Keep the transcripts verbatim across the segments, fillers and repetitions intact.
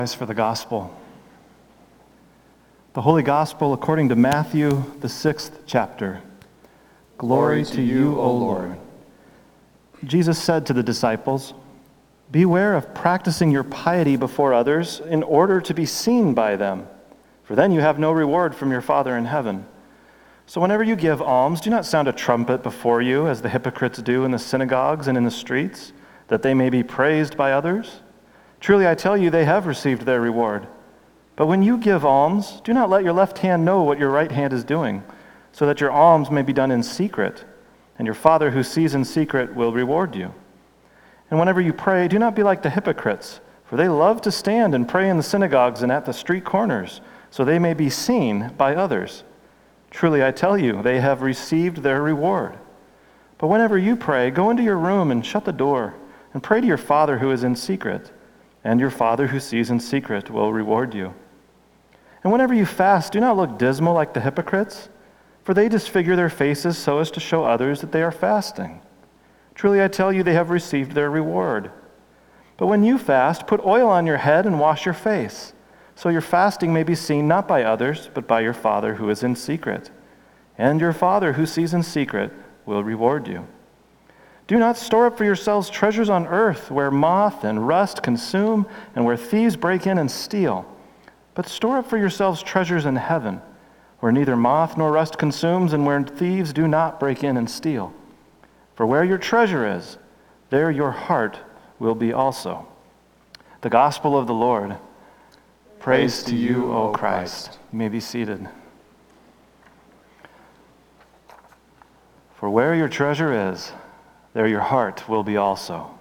For the gospel. The Holy Gospel according to Matthew, the sixth chapter. Glory, Glory to you, O Lord. Jesus said to the disciples, "Beware of practicing your piety before others in order to be seen by them, for then you have no reward from your Father in heaven. So whenever you give alms, do not sound a trumpet before you, as the hypocrites do in the synagogues and in the streets, that they may be praised by others. Truly, I tell you, they have received their reward. But when you give alms, do not let your left hand know what your right hand is doing, so that your alms may be done in secret, and your Father who sees in secret will reward you. And whenever you pray, do not be like the hypocrites, for they love to stand and pray in the synagogues and at the street corners, so they may be seen by others. Truly, I tell you, they have received their reward. But whenever you pray, go into your room and shut the door, and pray to your Father who is in secret, and your Father who sees in secret will reward you. And whenever you fast, do not look dismal like the hypocrites, for they disfigure their faces so as to show others that they are fasting. Truly, I tell you, they have received their reward. But when you fast, put oil on your head and wash your face, so your fasting may be seen not by others, but by your Father who is in secret. And your Father who sees in secret will reward you. Do not store up for yourselves treasures on earth, where moth and rust consume, and where thieves break in and steal. But store up for yourselves treasures in heaven, where neither moth nor rust consumes, and where thieves do not break in and steal. For where your treasure is, there your heart will be also." The Gospel of the Lord. Praise, Praise to you, O Christ. You may be seated. For where your treasure is, there your heart will be also.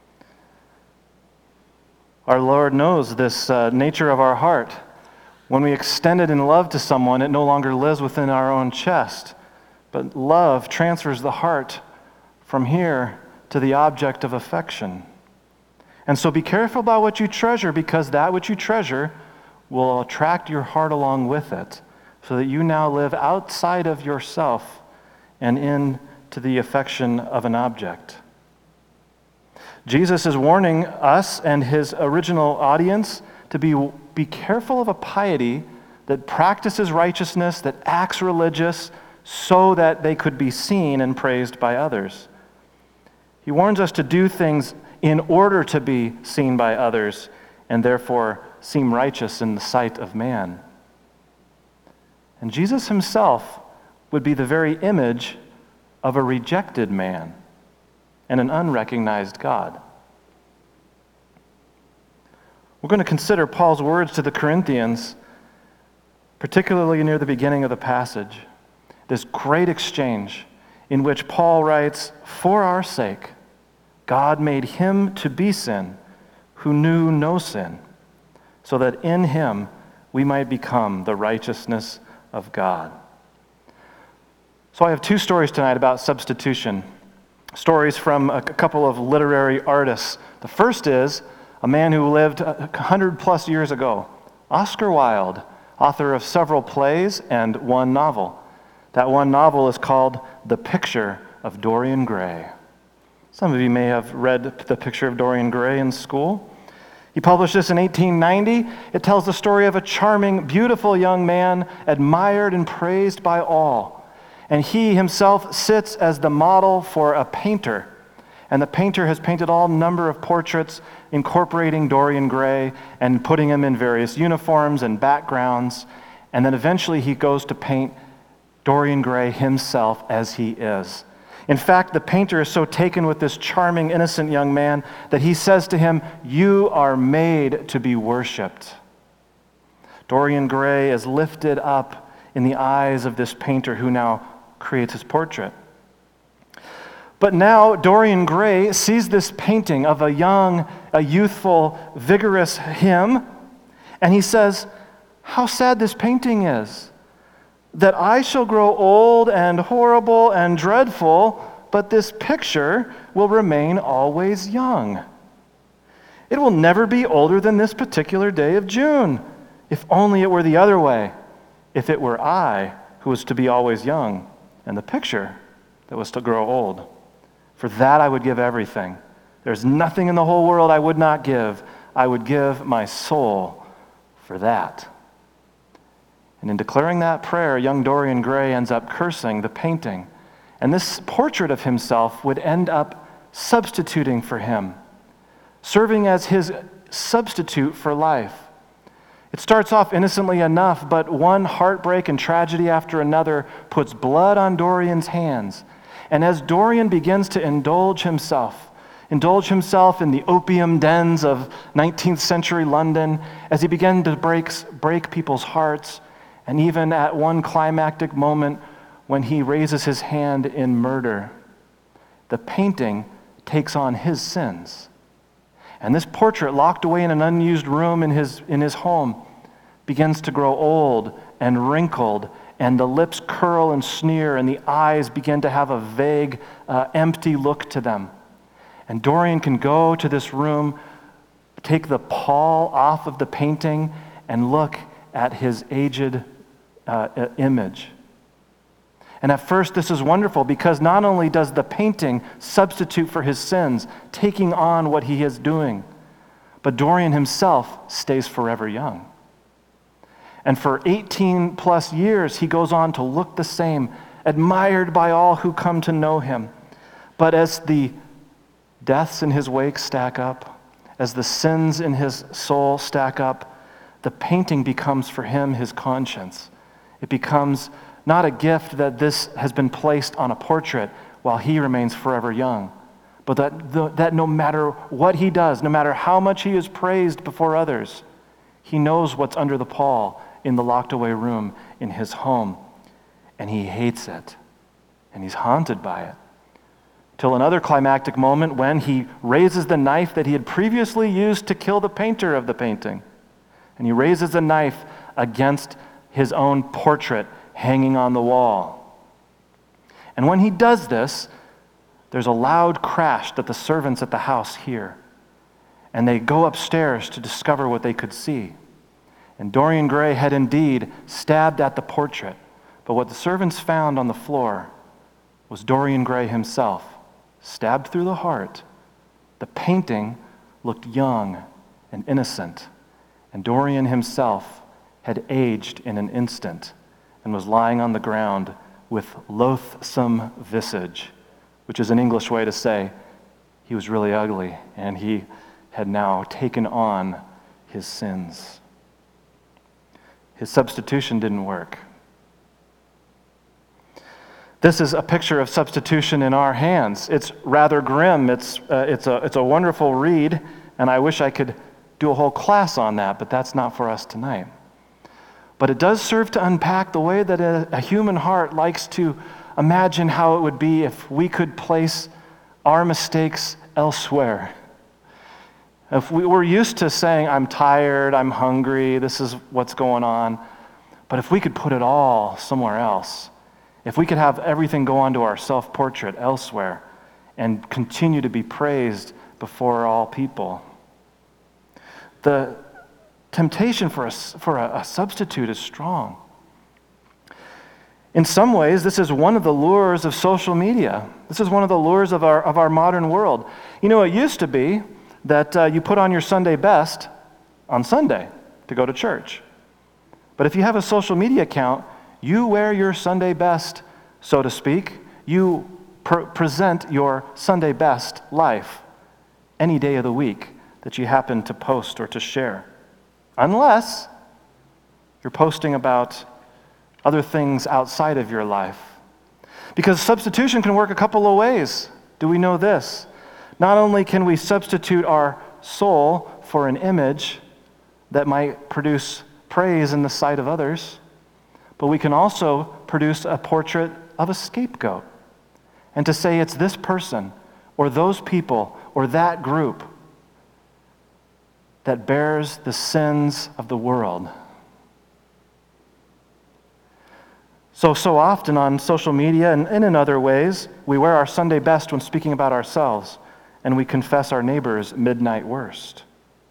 Our Lord knows this uh, nature of our heart. When we extend it in love to someone, it no longer lives within our own chest, but love transfers the heart from here to the object of affection. And so be careful about what you treasure, because that which you treasure will attract your heart along with it, so that you now live outside of yourself and in to the affection of an object. Jesus is warning us and his original audience to be, be careful of a piety that practices righteousness, that acts religious, so that they could be seen and praised by others. He warns us to do things in order to be seen by others, and therefore seem righteous in the sight of man. And Jesus himself would be the very image of a rejected man and an unrecognized God. We're going to consider Paul's words to the Corinthians, particularly near the beginning of the passage, this great exchange in which Paul writes, "For our sake, God made him to be sin who knew no sin, so that in him we might become the righteousness of God." So I have two stories tonight about substitution, stories from a couple of literary artists. The first is a man who lived a hundred plus years ago, Oscar Wilde, author of several plays and one novel. That one novel is called The Picture of Dorian Gray. Some of you may have read The Picture of Dorian Gray in school. He published this in eighteen ninety. It tells the story of a charming, beautiful young man, admired and praised by all. And he himself sits as the model for a painter. And the painter has painted all number of portraits incorporating Dorian Gray and putting him in various uniforms and backgrounds. And then eventually he goes to paint Dorian Gray himself as he is. In fact, the painter is so taken with this charming, innocent young man that he says to him, "You are made to be worshipped." Dorian Gray is lifted up in the eyes of this painter who now creates his portrait. But now Dorian Gray sees this painting of a young, a youthful, vigorous him, and he says, "How sad this painting is, that I shall grow old and horrible and dreadful, but this picture will remain always young. It will never be older than this particular day of June. If only it were the other way. If it were I who was to be always young, and the picture that was to grow old. For that I would give everything. There's nothing in the whole world I would not give. I would give my soul for that." And in declaring that prayer, young Dorian Gray ends up cursing the painting. And this portrait of himself would end up substituting for him, serving as his substitute for life. It starts off innocently enough, but one heartbreak and tragedy after another puts blood on Dorian's hands. And as Dorian begins to indulge himself, indulge himself in the opium dens of nineteenth century London, as he began to break, break people's hearts, and even at one climactic moment when he raises his hand in murder, the painting takes on his sins. And this portrait, locked away in an unused room in his, in his home, begins to grow old and wrinkled, and the lips curl and sneer, and the eyes begin to have a vague, uh, empty look to them. And Dorian can go to this room, take the pall off of the painting, and look at his aged uh, image. And at first, this is wonderful because not only does the painting substitute for his sins, taking on what he is doing, but Dorian himself stays forever young. And for eighteen plus years, he goes on to look the same, admired by all who come to know him. But as the deaths in his wake stack up, as the sins in his soul stack up, the painting becomes for him his conscience. It becomes not a gift that this has been placed on a portrait while he remains forever young, but that, the, that no matter what he does, no matter how much he is praised before others, he knows what's under the pall in the locked away room in his home, and he hates it, and he's haunted by it. Till another climactic moment when he raises the knife that he had previously used to kill the painter of the painting, and he raises the knife against his own portrait hanging on the wall. And when he does this, there's a loud crash that the servants at the house hear. And they go upstairs to discover what they could see. And Dorian Gray had indeed stabbed at the portrait, but what the servants found on the floor was Dorian Gray himself, stabbed through the heart. The painting looked young and innocent, and Dorian himself had aged in an instant and was lying on the ground with loathsome visage, which is an English way to say he was really ugly and he had now taken on his sins. His substitution didn't work. This is a picture of substitution in our hands. It's rather grim. It's, uh, it's, a, it's a wonderful read, and I wish I could do a whole class on that, but that's not for us tonight. But it does serve to unpack the way that a, a human heart likes to imagine how it would be if we could place our mistakes elsewhere. If we were used to saying, "I'm tired, I'm hungry, this is what's going on," but if we could put it all somewhere else, if we could have everything go onto our self-portrait elsewhere and continue to be praised before all people, the temptation for a, for a, a substitute is strong. In some ways, this is one of the lures of social media. This is one of the lures of our, of our modern world. You know, it used to be that uh, you put on your Sunday best on Sunday to go to church. But if you have a social media account, you wear your Sunday best, so to speak. You pr- present your Sunday best life any day of the week that you happen to post or to share. Unless you're posting about other things outside of your life. Because substitution can work a couple of ways. Do we know this? Not only can we substitute our soul for an image that might produce praise in the sight of others, but we can also produce a portrait of a scapegoat. And to say it's this person or those people or that group that bears the sins of the world. So, so often on social media and, and in other ways, we wear our Sunday best when speaking about ourselves, and we confess our neighbor's midnight worst.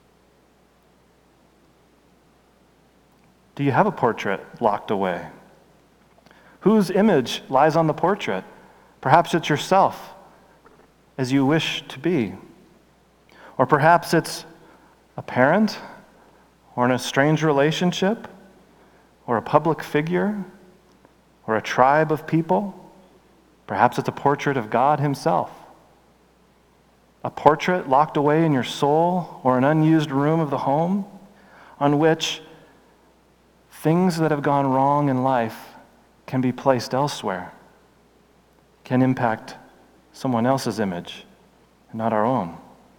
Do you have a portrait locked away? Whose image lies on the portrait? Perhaps it's yourself, as you wish to be. Or perhaps it's a parent, or in a strange relationship, or a public figure, or a tribe of people. Perhaps it's a portrait of God himself. A portrait locked away in your soul or an unused room of the home on which things that have gone wrong in life can be placed elsewhere, can impact someone else's image, and not our own.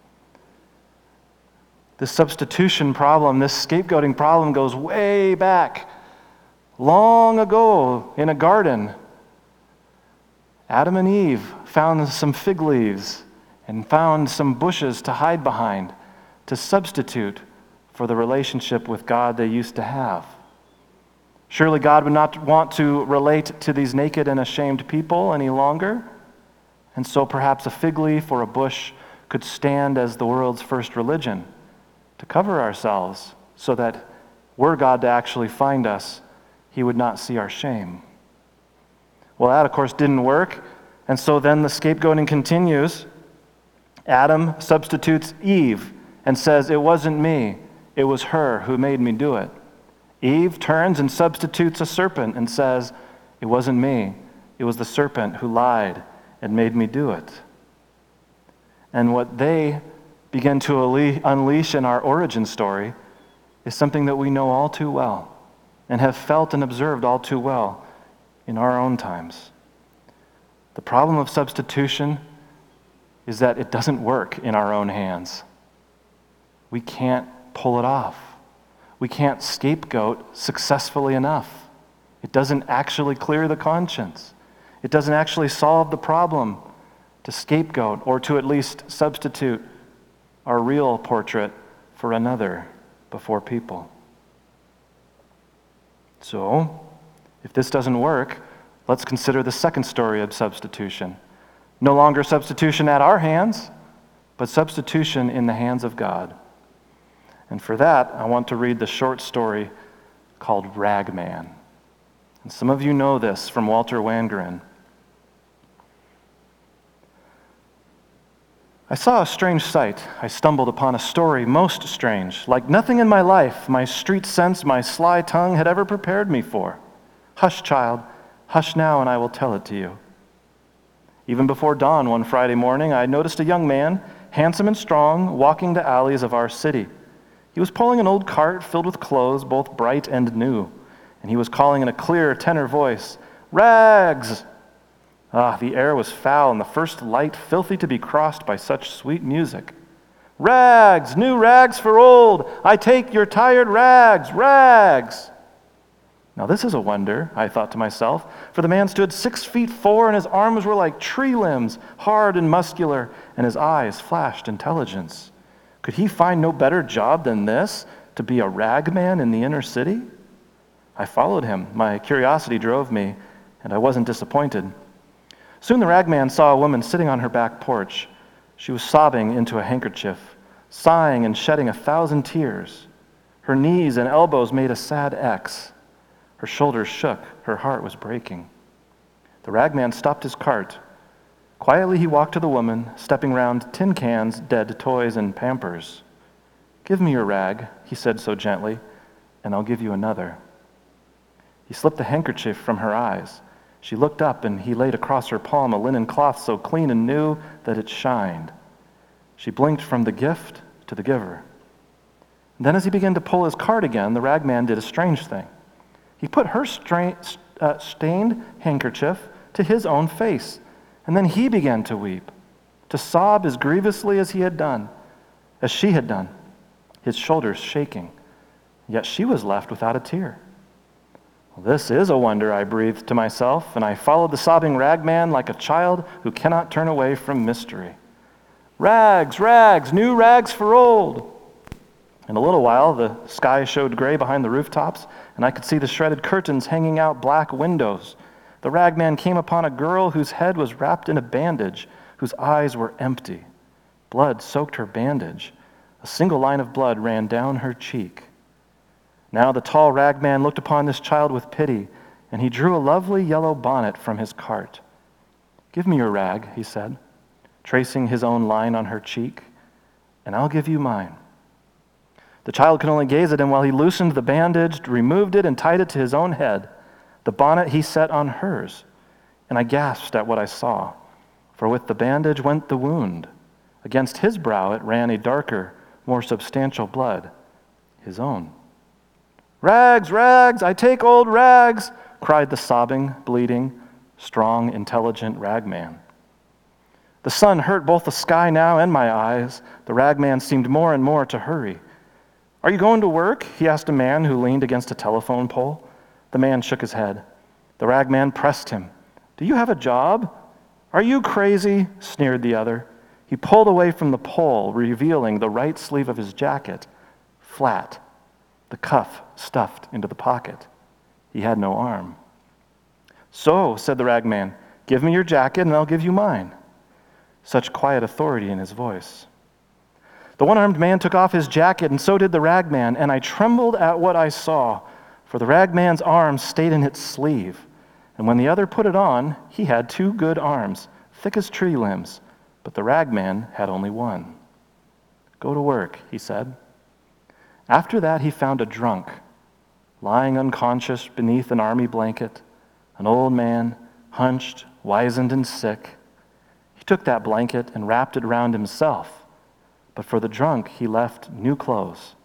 This substitution problem, this scapegoating problem goes way back, long ago in a garden. Adam and Eve found some fig leaves and found some bushes to hide behind to substitute for the relationship with God they used to have. Surely God would not want to relate to these naked and ashamed people any longer, and so perhaps a fig leaf or a bush could stand as the world's first religion to cover ourselves so that were God to actually find us, he would not see our shame. Well, that, of course, didn't work, and so then the scapegoating continues. Adam substitutes Eve and says, "It wasn't me, it was her who made me do it." Eve turns and substitutes a serpent and says, "It wasn't me, it was the serpent who lied and made me do it." And what they begin to unleash in our origin story is something that we know all too well and have felt and observed all too well in our own times. The problem of substitution is that it doesn't work in our own hands. We can't pull it off. We can't scapegoat successfully enough. It doesn't actually clear the conscience. It doesn't actually solve the problem to scapegoat or to at least substitute our real portrait for another before people. So, if this doesn't work, let's consider the second story of substitution. No longer substitution at our hands, but substitution in the hands of God. And for that, I want to read the short story called Ragman. And some of you know this from Walter Wangerin. I saw a strange sight. I stumbled upon a story most strange, like nothing in my life, my street sense, my sly tongue had ever prepared me for. Hush, child, hush now, and I will tell it to you. Even before dawn one Friday morning, I noticed a young man, handsome and strong, walking the alleys of our city. He was pulling an old cart filled with clothes, both bright and new, and he was calling in a clear tenor voice, "Rags!" Ah, the air was foul, and the first light filthy to be crossed by such sweet music. "Rags! New rags for old! I take your tired rags! Rags!" Now this is a wonder, I thought to myself, for the man stood six feet four, and his arms were like tree limbs, hard and muscular, and his eyes flashed intelligence. Could he find no better job than this, to be a ragman in the inner city? I followed him. My curiosity drove me, and I wasn't disappointed. Soon the ragman saw a woman sitting on her back porch. She was sobbing into a handkerchief, sighing and shedding a thousand tears. Her knees and elbows made a sad X. Her shoulders shook. Her heart was breaking. The ragman stopped his cart. Quietly he walked to the woman, stepping round tin cans, dead toys, and Pampers. "Give me your rag," he said so gently, "and I'll give you another." He slipped the handkerchief from her eyes. She looked up, and he laid across her palm a linen cloth so clean and new that it shined. She blinked from the gift to the giver. And then as he began to pull his cart again, the ragman did a strange thing. He put her stra- uh, stained handkerchief to his own face, and then he began to weep, to sob as grievously as he had done, as she had done, his shoulders shaking. Yet she was left without a tear. Well, this is a wonder, I breathed to myself, and I followed the sobbing ragman like a child who cannot turn away from mystery. Rags, rags, new rags for old. In a little while, the sky showed gray behind the rooftops, and I could see the shredded curtains hanging out black windows. The ragman came upon a girl whose head was wrapped in a bandage, whose eyes were empty. Blood soaked her bandage. A single line of blood ran down her cheek. Now the tall ragman looked upon this child with pity, and he drew a lovely yellow bonnet from his cart. "Give me your rag," he said, tracing his own line on her cheek, "and I'll give you mine." The child could only gaze at him while he loosened the bandage, removed it, and tied it to his own head. The bonnet he set on hers, and I gasped at what I saw, for with the bandage went the wound. Against his brow it ran a darker, more substantial blood, his own. "Rags, Rags, I take old Rags," cried the sobbing, bleeding, strong, intelligent ragman. The sun hurt both the sky now and my eyes. The ragman seemed more and more to hurry. "Are you going to work?" he asked a man who leaned against a telephone pole. The man shook his head. The ragman pressed him. "Do you have a job?" "Are you crazy?" sneered the other. He pulled away from the pole, revealing the right sleeve of his jacket, flat, the cuff stuffed into the pocket. He had no arm. "So," said the ragman, "give me your jacket and I'll give you mine." Such quiet authority in his voice. The one-armed man took off his jacket, and so did the ragman, and I trembled at what I saw, for the ragman's arm stayed in its sleeve, and when the other put it on, he had two good arms, thick as tree limbs, but the ragman had only one. "Go to work," he said. After that, he found a drunk, lying unconscious beneath an army blanket, an old man, hunched, wizened, and sick. He took that blanket and wrapped it around himself, but for the drunk, he left new clothes.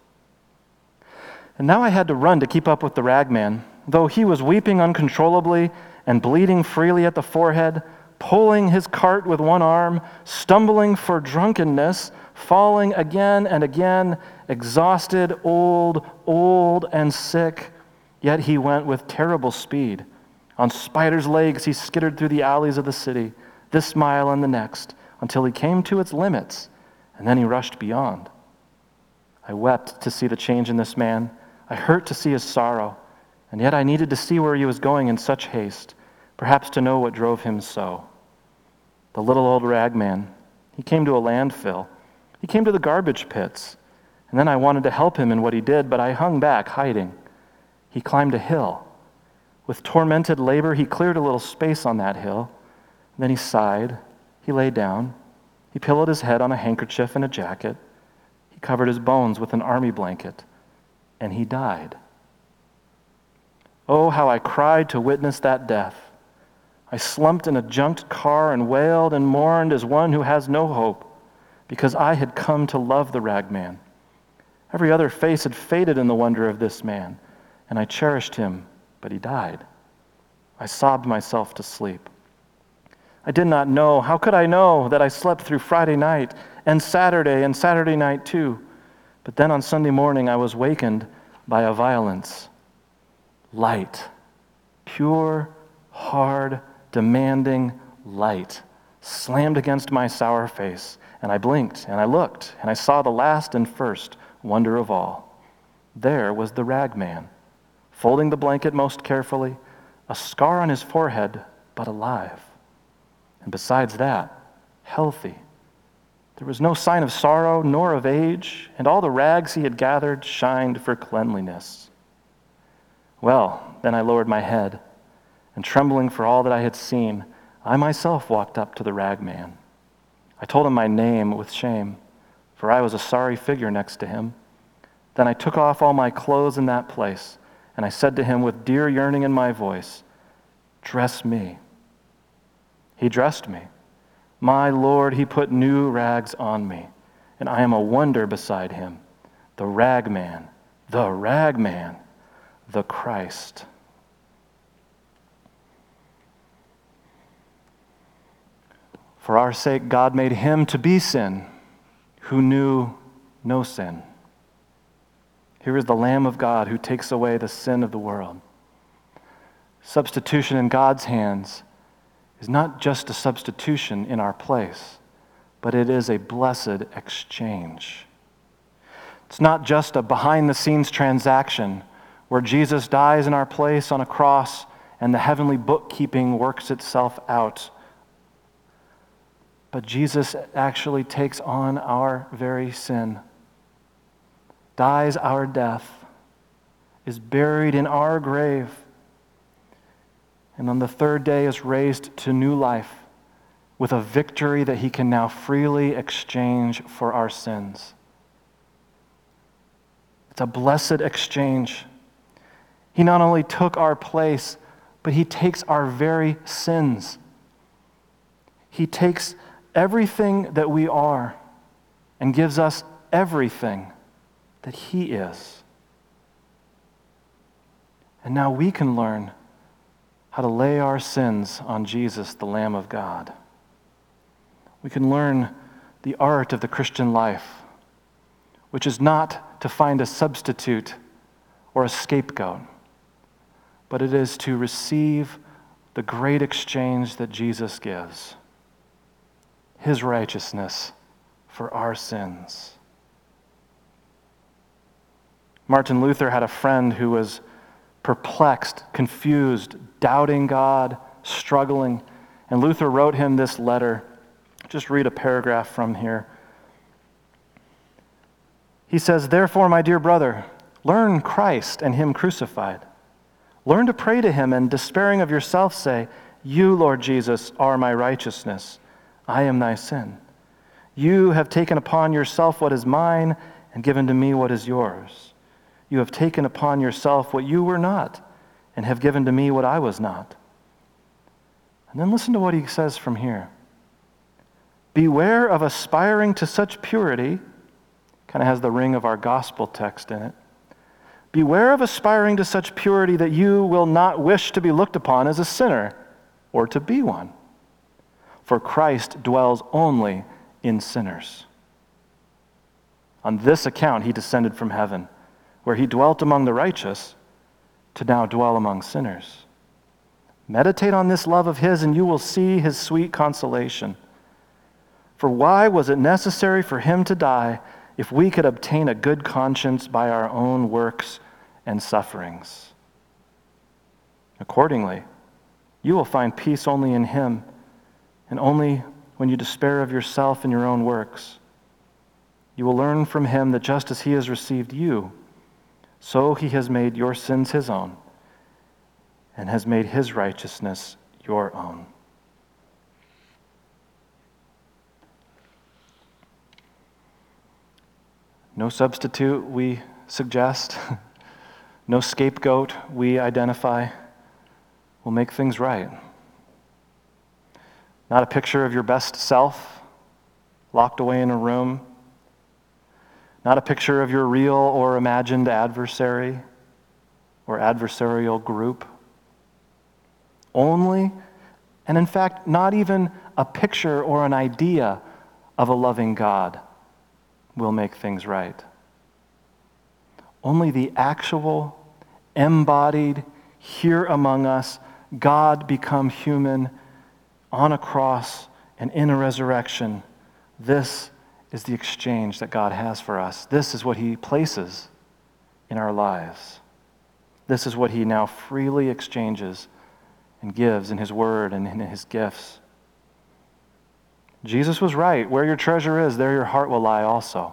And now I had to run to keep up with the ragman, though he was weeping uncontrollably and bleeding freely at the forehead, pulling his cart with one arm, stumbling for drunkenness, falling again and again, exhausted, old, old, and sick. Yet he went with terrible speed. On spider's legs, he skittered through the alleys of the city, this mile and the next, until he came to its limits, and then he rushed beyond. I wept to see the change in this man. I hurt to see his sorrow, and yet I needed to see where he was going in such haste, perhaps to know what drove him so. The little old ragman, he came to a landfill. He came to the garbage pits, and then I wanted to help him in what he did, but I hung back, hiding. He climbed a hill. With tormented labor, he cleared a little space on that hill. Then he sighed. He lay down. He pillowed his head on a handkerchief and a jacket. He covered his bones with an army blanket, and he died. Oh, how I cried to witness that death. I slumped in a junked car and wailed and mourned as one who has no hope, because I had come to love the ragman. Every other face had faded in the wonder of this man, and I cherished him, but he died. I sobbed myself to sleep. I did not know, how could I know that I slept through Friday night and Saturday and Saturday night too? But then on Sunday morning I was wakened by a violence. Light, pure, hard, demanding light, slammed against my sour face, and I blinked and I looked and I saw the last and first wonder of all. There was the ragman, folding the blanket most carefully, a scar on his forehead, but alive. And besides that, healthy. There was no sign of sorrow nor of age, and all the rags he had gathered shined for cleanliness. Well, then I lowered my head, and trembling for all that I had seen, I myself walked up to the ragman. I told him my name with shame, for I was a sorry figure next to him. Then I took off all my clothes in that place, and I said to him with dear yearning in my voice, "Dress me." He dressed me. My Lord, he put new rags on me, and I am a wonder beside him. The ragman, the ragman, the Christ. For our sake, God made him to be sin, who knew no sin. Here is the Lamb of God who takes away the sin of the world. Substitution in God's hands is not just a substitution in our place, but it is a blessed exchange. It's not just a behind-the-scenes transaction where Jesus dies in our place on a cross and the heavenly bookkeeping works itself out. But Jesus actually takes on our very sin, dies our death, is buried in our grave, and on the third day is raised to new life with a victory that he can now freely exchange for our sins. It's a blessed exchange. He not only took our place, but he takes our very sins. He takes everything that we are and gives us everything that he is. And now we can learn how to lay our sins on Jesus, the Lamb of God. We can learn the art of the Christian life, which is not to find a substitute or a scapegoat, but it is to receive the great exchange that Jesus gives, his righteousness for our sins. Martin Luther had a friend who was perplexed, confused, doubting God, struggling, and Luther wrote him this letter. Just read a paragraph from here. He says, "Therefore, my dear brother, learn Christ and him crucified. Learn to pray to him and, despairing of yourself, say, 'You, Lord Jesus, are my righteousness. I am thy sin. You have taken upon yourself what is mine and given to me what is yours. You have taken upon yourself what you were not and have given to me what I was not.'" And then listen to what he says from here. "Beware of aspiring to such purity," kind of has the ring of our gospel text in it. "Beware of aspiring to such purity that you will not wish to be looked upon as a sinner or to be one. For Christ dwells only in sinners. On this account he descended from heaven, where he dwelt among the righteous, to now dwell among sinners. Meditate on this love of his, and you will see his sweet consolation. For why was it necessary for him to die if we could obtain a good conscience by our own works and sufferings? Accordingly, you will find peace only in him, and only when you despair of yourself and your own works. You will learn from him that just as he has received you, so he has made your sins his own, and has made his righteousness your own." No substitute, we suggest. No scapegoat, we identify. Will make things right. Not a picture of your best self, locked away in a room. Not a picture of your real or imagined adversary or adversarial group. Only, and in fact, not even a picture or an idea of a loving God will make things right. Only the actual, embodied, here among us, God become human on a cross and in a resurrection. This is the exchange that God has for us. This is what he places in our lives. This is what he now freely exchanges and gives in his word and in his gifts. Jesus was right. Where your treasure is, there your heart will lie also.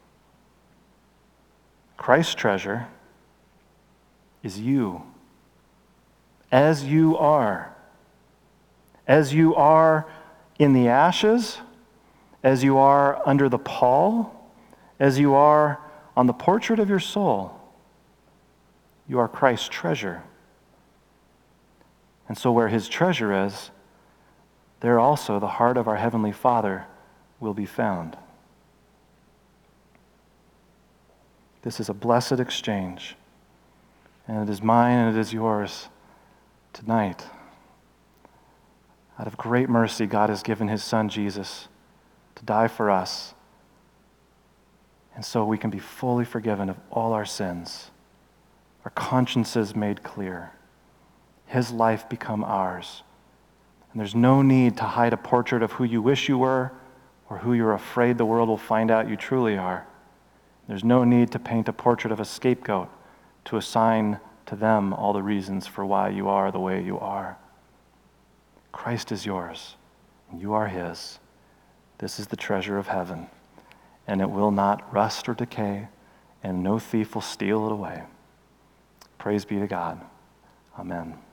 Christ's treasure is you, as you are. As you are in the ashes, as you are under the pall, as you are on the portrait of your soul, you are Christ's treasure. And so where his treasure is, there also the heart of our Heavenly Father will be found. This is a blessed exchange, and it is mine and it is yours tonight. Out of great mercy, God has given his Son, Jesus, to die for us, and so we can be fully forgiven of all our sins, our consciences made clear, his life become ours. And there's no need to hide a portrait of who you wish you were or who you're afraid the world will find out you truly are. There's no need to paint a portrait of a scapegoat to assign to them all the reasons for why you are the way you are. Christ is yours, and you are his. This is the treasure of heaven, and it will not rust or decay, and no thief will steal it away. Praise be to God. Amen.